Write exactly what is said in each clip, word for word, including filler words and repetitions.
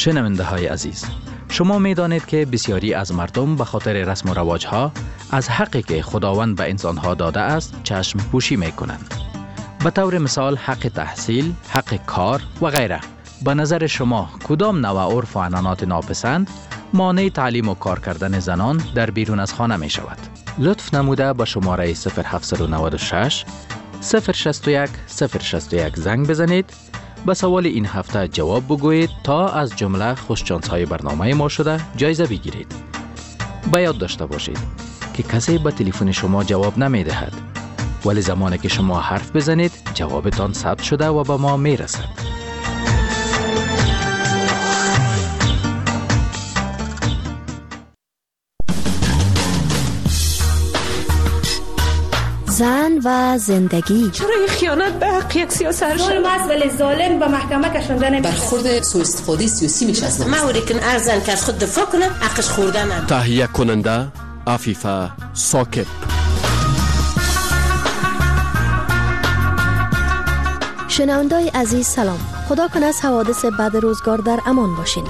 شنونده های عزیز، شما می دانید که بسیاری از مردم به خاطر رسم و رواج ها از حقی که خداوند به انسان ها داده است چشم پوشی می کنند. به طور مثال حق تحصیل، حق کار و غیره. به نظر شما کدام نوع عرف و عنعنات ناپسند مانع تعلیم و کار کردن زنان در بیرون از خانه می شود؟ لطف نموده به شماره صفر هفت نه شش صفر شش یک صفر شش یک زنگ بزنید. به سوال این هفته جواب بگویید تا از جمله خوششانس های برنامه ما شده جایزه بگیرید. به یاد داشته باشید که کسی به تلفن شما جواب نمی دهد، ولی زمانی که شما حرف بزنید جوابتان ثبت شده و به ما می رسد. زن و زندگی. چرا این خیانت به حق یک سیاست ظلم است ولی ظالم به محکمه کشانده نمیشه. برخورد سوء استفاده سیاسی میشه از ما وری کن ارزن که از خود دفاع کنه حقش خوردن. تهیه کننده عفیفه ساکب. شنوندای عزیز سلام. خدا کنه از حوادث بد روزگار در امان باشین.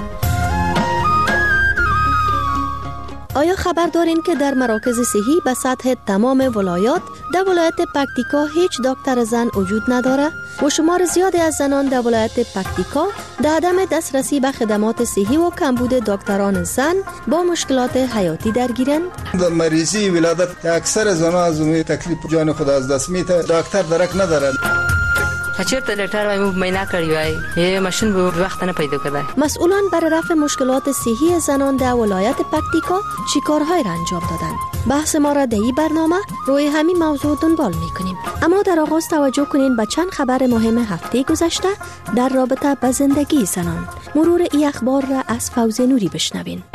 آیا خبر دارین که در مراکز صحی به سطح تمام ولایات در ولایت پکتیکا هیچ دکتر زن وجود نداره و شمار زیادی از زنان در ولایت پکتیکا در عدم دسترسی به خدمات صحی و کمبود دکتران زن با مشکلات حیاتی درگیرند؟ در مریضی ولادت اکثر زنان از اون تکلیف جان خود از دست میته، دکتر درک ندارن. هچر تا دکتر وای مو مینا کړی وای یه ماشین به وخت نه پیدا کړای. مسئولان برای رفع مشکلات صحی زنان در ولایت پکتیکا چی کارهای را انجام دادند؟ بحث ما را در این برنامه روی همین موضوع دنبال میکنیم. اما در آغاز توجه کنین به چند خبر مهم هفته گذشته در رابطه با زندگی زنان. مرور این اخبار را از فوزی نوری بشنوین.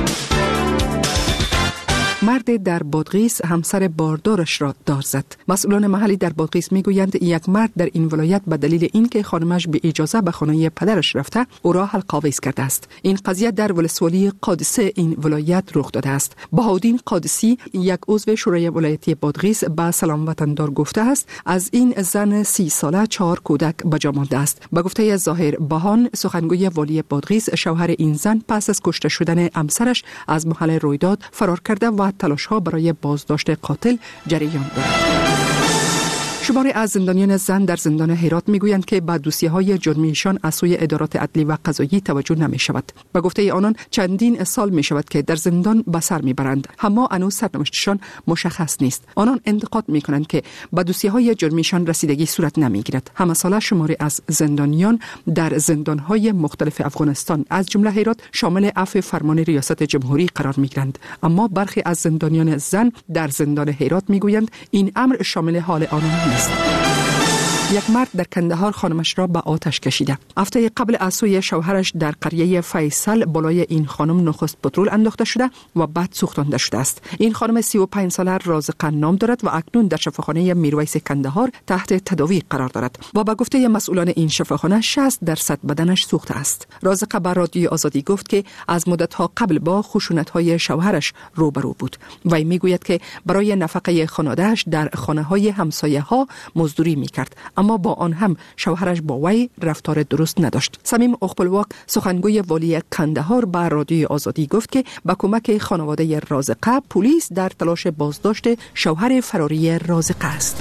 مرد در بادغیس همسر باردارش را دار زد. مسئولان محلی در بادغیس میگویند یک مرد در این ولایت به دلیل اینکه خانمش به اجازه به خانه پدرش رفته او را حلق‌آویز کرده است. این قضیه در ولسوالی قادسه این ولایت رخ داده است. بهاودین قادسی یک عضو شورای ولایتی بادغیس به سلام وطندار گفته است از این زن سی ساله چهار کودک به جا مانده است. به گفته ظاهر بهان سخنگوی والی بادغیس، شوهر این زن پس از کشته شدن همسرش از محل رویداد فرار کرده و تلاش‌ها برای بازداشت قاتل جریان دارد. شماری از زندانیان زن در زندان هرات میگویند که به دوسیه‌های جرمیشان از سوی ادارات عدلی و قضایی توجه نمی‌شود. به گفته آنان چندین سال می‌شود که در زندان به سر می‌برند، اما هنوز سرنوشتشان مشخص نیست. آنان انتقاد می‌کنند که به دوسیه‌های جرمیشان رسیدگی صورت نمی‌گیرد. همه ساله شماری از زندانیان در زندان‌های مختلف افغانستان از جمله هرات شامل عفو فرمان ریاست جمهوری قرار می‌گیرند، اما برخی از زندانیان زن در زندان هرات می‌گویند این امر شامل حال آنان نیست. یک مرد در کندهار خانمش را به آتش کشیده. هفته قبل از سوی شوهرش در قریه فیصل بالای این خانم نخست پترول انداخته شده و بعد سوختانده شده است. این خانم سی و پنج ساله رازقه نام دارد و اکنون در شفاخانه میرویس کندهار تحت تداوی قرار دارد و به گفته مسئولان این شفاخانه شصت درصد بدنش سوخته است. رازقه به رادیو آزادی گفت که از مدت‌ها قبل با خشونت‌های شوهرش روبرو بود. وی میگوید که برای نفقه خانواده‌اش در خانه‌های همسایه‌ها مزدوری می‌کرد، اما با آن هم شوهرش با وی رفتار درست نداشت. صمیم اخپلواک سخنگوی والی کندهار به رادیو آزادی گفت که با کمک خانواده رازقه پلیس در تلاش بازداشت شوهر فراری رازقه است.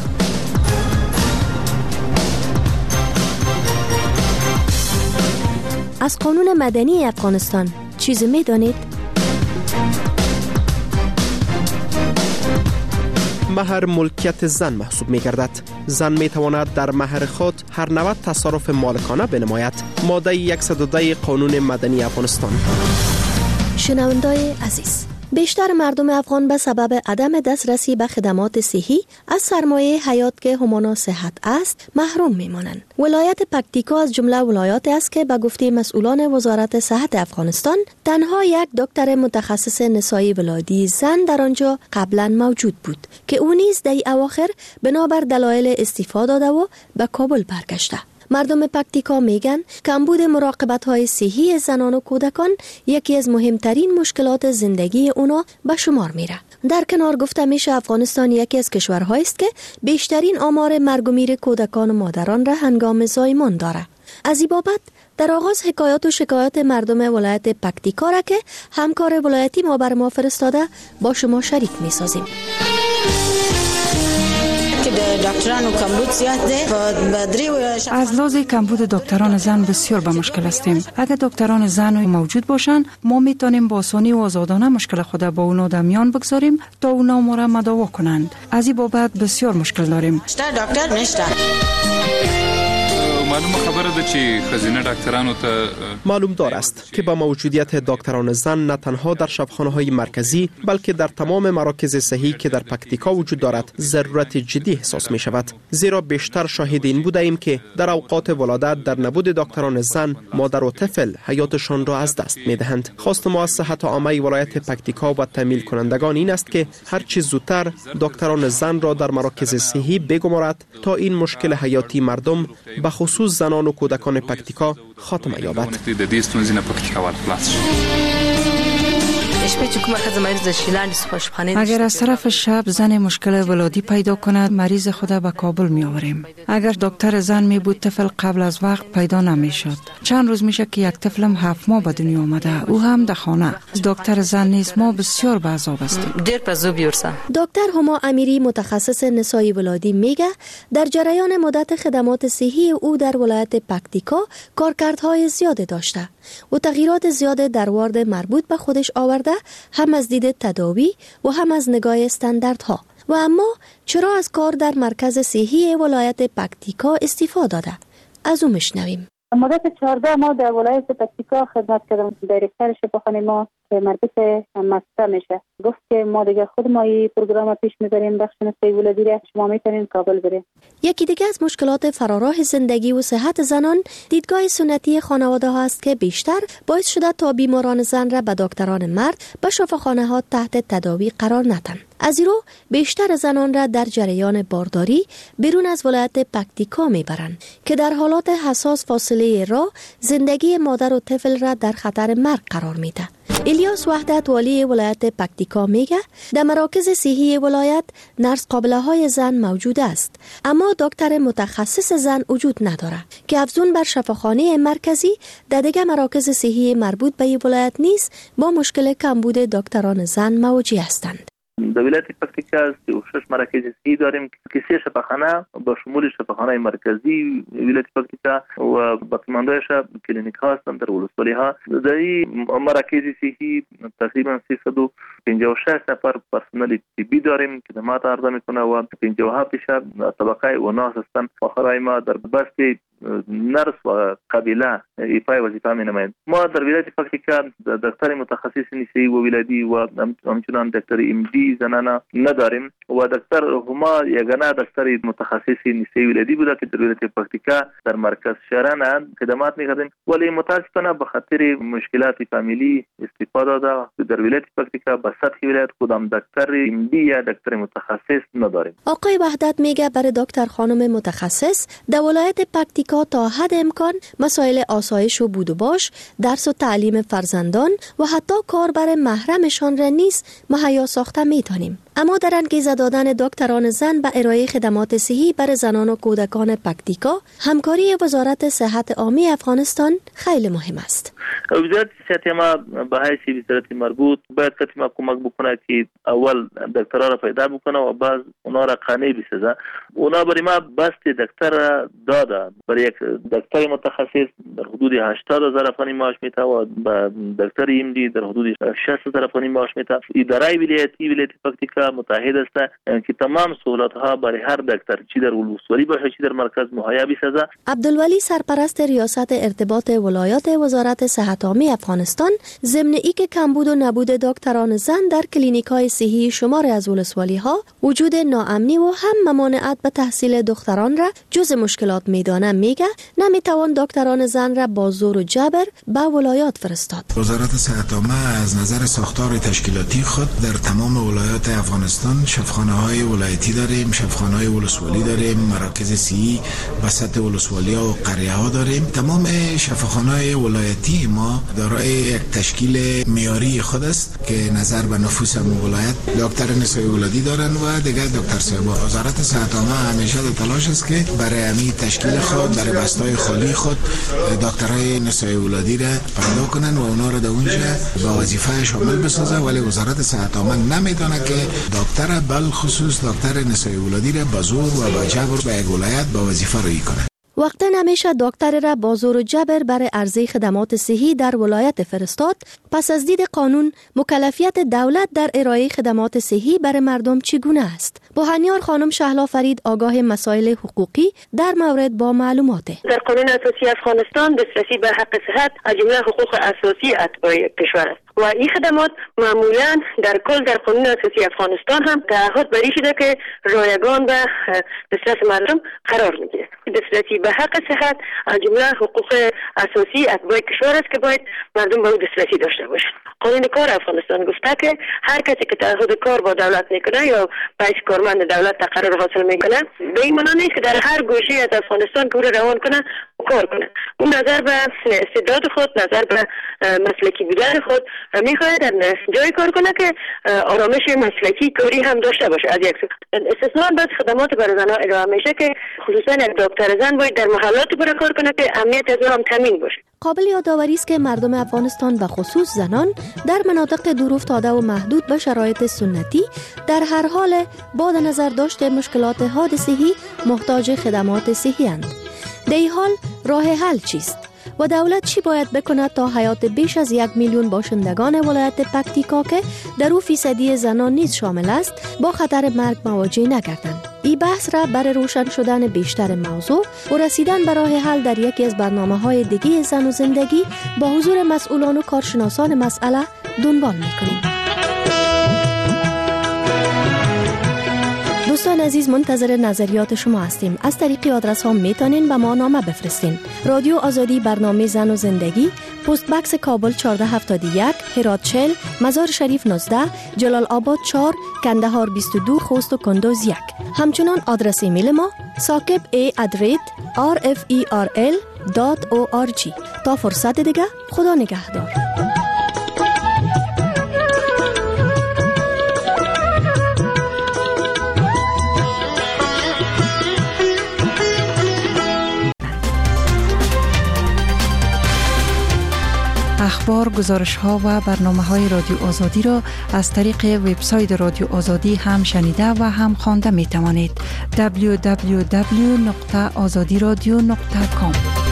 از قانون مدنی افغانستان چیزی می‌دانید؟ مهر ملکیت زن محسوب می گردد. زن می تواند در مهر خود هر نوع تصرف مالکانه بنماید. ماده صد و ده قانون مدنی افغانستان. شنوندای عزیز، بیشتر مردم افغان به سبب عدم دسترسی به خدمات صحی از سرمایه حیات که همانا صحت است محروم میمانند. ولایت پکتیکا از جمله ولایات است که به گفته مسئولان وزارت صحت افغانستان تنها یک دکتر متخصص نسایی ولادی زن در آنجا قبلا موجود بود که او نیز در اواخر بنابر دلایل استعفا داده و به کابل برگشته. مردم پکتیکا میگن کمبود مراقبت‌های صحی زنان و کودکان یکی از مهمترین مشکلات زندگی اونا به شمار میره. در کنار گفته میشه افغانستان یکی از کشورهایی است که بیشترین آمار مرگ و میر کودکان و مادران را هنگام زایمان داره. از این بابت در آغاز حکایات و شکایات مردم ولایت پکتیکا را که همکار ولایتی ما بر ما فرستاده با شما شریک می سازیم. از لحاظ کمبود دکتران زن بسیار به مشکل هستیم. اگر دکتران زن موجود باشند ما میتونیم با آسانی و آزادانه مشکل خود با اونا در میان بگذاریم تا اونا ما را مداوا کنند. از این بابت بسیار مشکل داریم. دکتر نشته. معلوم خبره ده چې خزینه ډاکټرانو ته معلوم دار است که با موجودیت دکتران زن نه تنها در شفاخانه‌های مرکزی بلکه در تمام مراکز صحی که در پکتیکا وجود دارد ضرورت جدی احساس می شود، زیرا بیشتر شاهد این بوده ایم که در اوقات ولادت در نبود دکتران زن مادر و طفل حیاتشان را از دست می دهند. خواست ما از صحت عامه ولایت پکتیکا و تامین کنندگان این است که هر چه زودتر دکتران زن را در مراکز صحی بگمارد تا این مشکل حیاتی مردم به خصوص زنان و کودکان پکتیکا خاتمه یابد. اگر از طرف شب زن مشکل ولادی پیدا کند مریض خود به کابل می آوریم. اگر دکتر زن می بود طفل قبل از وقت پیدا نمی شد. چند روز میشه که یک طفلم هفت ماه به دنیا آمده، او هم در خانه. دکتر زن نیست، ما بسیار به عذاب هستیم. دیر پزو بیورسا. دکتر هما امیری متخصص نسای ولادی میگه در جریان مدت خدمات صحی او در ولایت پکتیکا کارکردهای زیاده داشته و تغییرات زیاده در وارد مربوط به خودش آورده، هم از دید تداوی و هم از نگاه استانداردها. و اما چرا از کار در مرکز صحی ولایت پکتیکا استعفا داده؟ از او میشنویم. مدت چهارده ماه در ولایت پکتیکا خدمت کردم. دایرکتر شفاخانه ما که مربوط مکتب میشه گفت که ما دیگه خود ما این پروگرام پیش میبریم، بخش نسای ولادی را شما میتونین کابل بریم. یکی دیگه از مشکلات فراراه زندگی و صحت زنان دیدگاه سنتی خانواده ها است که بیشتر باعث شده تا بیماران زن را به دکتران مرد به شفاخانه ها تحت تداوی قرار ندهند. از این رو بیشتر زنان را در جریان بارداری بیرون از ولایت پکتیکا میبرند که در حالات حساس فاصله راه زندگی مادر و طفل را در خطر مرگ قرار میده. الیاس وحدت والی ولایت پکتیکا میگه در مراکز صحی ولایت نرس قابله های زن موجود است، اما دکتر متخصص زن وجود نداره که افزون بر شفاخانه مرکزی در دیگر مراکز صحی مربوط به ولایت نیز با مشکل کمبود دکتران زن مواجه هستند. در ولایت پکتیکا شش مراکز صحی داریم که سه شفاخانه با شمول شفاخانه مرکزی ولایت پکتیکا و باقیمانده‌اش کلینیک ها هستند در ولسوالی ها. در این مراکز صحی تقریبا سیصد و پنجاه و شش نفر پرسنل طبی داریم که خدمات عرضه میکنه و پنجاه و هفت طبقه و ناس هستند. آخرای ما در بست نرس و قبیله ایفای وظیفه می نمایند. ما در ولایت پکتیکا دکتر متخصص نسایی و ولادی و همچنان دکتر ام دی زنانه نداریم و دکتر هما یگانه دکتر متخصص نسایی ولادی بوده که در ولایت پکتیکا در مرکز شهران خدمات می‌کردیم، ولی متاسفانه به خاطر مشکلات فامیلی استعفا داده. در ولایت پکتیکا به سطح ولایت کدام دکتر ام دی یا دکتر متخصص نداریم. آقای وحدت میگه برای دکتر خانم متخصص در ولایت پکتیکا تا حد امکان مسائل آسایش و بود و باش، درس و تعلیم فرزندان و حتی کار بر محرمشان را نیز مهیا ساخته میتونیم. اما در انگیزه دادن دکتران زن به ارائه خدمات صحی بر زنان و کودکان پکتیکا، همکاری وزارت صحت عامه افغانستان خیلی مهم است. وزارت صحت ما به حیث وزارت مربوط باید کتیما کمک بکنه که اول دکترها را پیدا بکنه و بعد اونا را قانع بسازه. اونا برای ما بست دکتر داده. برای یک دکتر متخصص در حدود هشتاد هزار افغانی معاش میده و با دکتر ام دی در حدود شصت هزار افغانی معاش میده. اداره ولایتی ولایت پکتیکا متحد است که تمام سهولت ها برای هر دکتر چی در ولسوالی باشه چی در مرکز مهیا بسازه. عبدالولی سرپرست ریاست ارتباط ولایات وزارت صحت عامه افغانستان ضمن اینکه کمبود و نبود دکتران زن در کلینیک‌های صحی شمار از ولسوالی‌ها وجود ناامنی و هم ممانعت به تحصیل دختران را جز مشکلات میدانه، میگه نمیتوان دکتران زن را با زور و جبر به ولایات فرستاد. وزارت صحت عامه از نظر ساختار تشکیلاتی خود در تمام ولایات افغانستان افغانستان شفاخانه های ولایتی داریم، شفاخانه های ولسوالی داریم، مراکز صحی وسط ولسوالی ها و قریه ها داریم. تمام شفاخانه های ولایتی ما دارای یک تشکیل معیاری خود است که نظر به نفوس هم ولایت دکتر نسای ولادی دارن و دیگر دکتر صاحب. وزارت صحت عامه همیشه در تلاش است که برای همین تشکیل خود برای بستای خالی خود دکترای نسای ولادی را پیدا کنن و اونا را در اونجا با وظیفه شامل بسازه، ولی وزارت صحت عامه نمیدونه که دکتر بل خصوص دکتر نسای ولادی را با زور و با جبر به یک ولایت با وظیفه روی کنه. وقتا نمیشه دکتر را با زور و جبر برای عرضه خدمات صحی در ولایت فرستاد. پس از دید قانون مکلفیت دولت در ارائه خدمات صحی برای مردم چگونه است؟ بوهانیار خانم شهلا فرید آگاه مسائل حقوقی در مورد با معلومات. در قانون اساسی افغانستان دسترسی به حق صحت از جمله حقوق اساسی اتباع کشور است و این خدمات معمولا در کل در قانون اساسی افغانستان هم تعهد بری شده که رایگان به دسترس مردم قرار میگیره. دسترسی به حق صحت از جمله حقوق اساسی اتباع کشور است که باید مردم به او دسترسی داشته باشند. قانون کار افغانستان گفته که هر کسی که تعهد کار با دولت میکنه یا پیش کارمند دولت تقرر حاصل میکنه به این معنی نیست که در هر گوشه از افغانستان که او روان کنه کار کنه. اون نظر به استعداد خود، نظر به مسلکی بودن خود میخواد در جای کار کنه که آرامش مسلکی کاری هم داشته باشه. از یک سو استثنا بس خدمات برای زنها ارائه میشه که خصوصا یک دکتر زن باید در محلات برای کار کنه که امنیت از هم تامین باشه. قابل یادآوری است که مردم افغانستان و خصوص زنان در مناطق دور افتاده و محدود به شرایط سنتی در هر حال با نظر داشته مشکلات حادثه‌ای محتاج خدمات صحی اند. در این حال راه حل چیست؟ و دولت چی باید بکند تا حیات بیش از یک میلیون باشندگان ولایت پکتیکا که در او فیصدی زنان نیز شامل است با خطر مرگ مواجه نگردند؟ این بحث را برای روشن شدن بیشتر موضوع و رسیدن به راه حل در یکی از برنامه‌های دیگه زن و زندگی با حضور مسئولان و کارشناسان مسئله دنبال می‌کنیم. دوستان عزیز، منتظر نظریات شما هستیم. از طریق آدرس ها میتونین به ما نامه بفرستین. رادیو آزادی، برنامه زن و زندگی، پست بکس کابل چهارده هفتاد و یک، هرات چهل، مزار شریف نوزده، جلال آباد چهار، کندهار بیست و دو، خوست و کندوز یک. همچنان آدرس ایمیل ما ساکب ای ات آر اف ای آر ال دات او آر جی. تا فرصت دیگه، خدا نگهدار. اخبار، گزارش‌ها و برنامه‌های رادیو آزادی را از طریق وبسایت رادیو آزادی هم شنیده و هم خوانده می‌توانید. دبلیو دبلیو دبلیو دات آزادی رادیو دات کام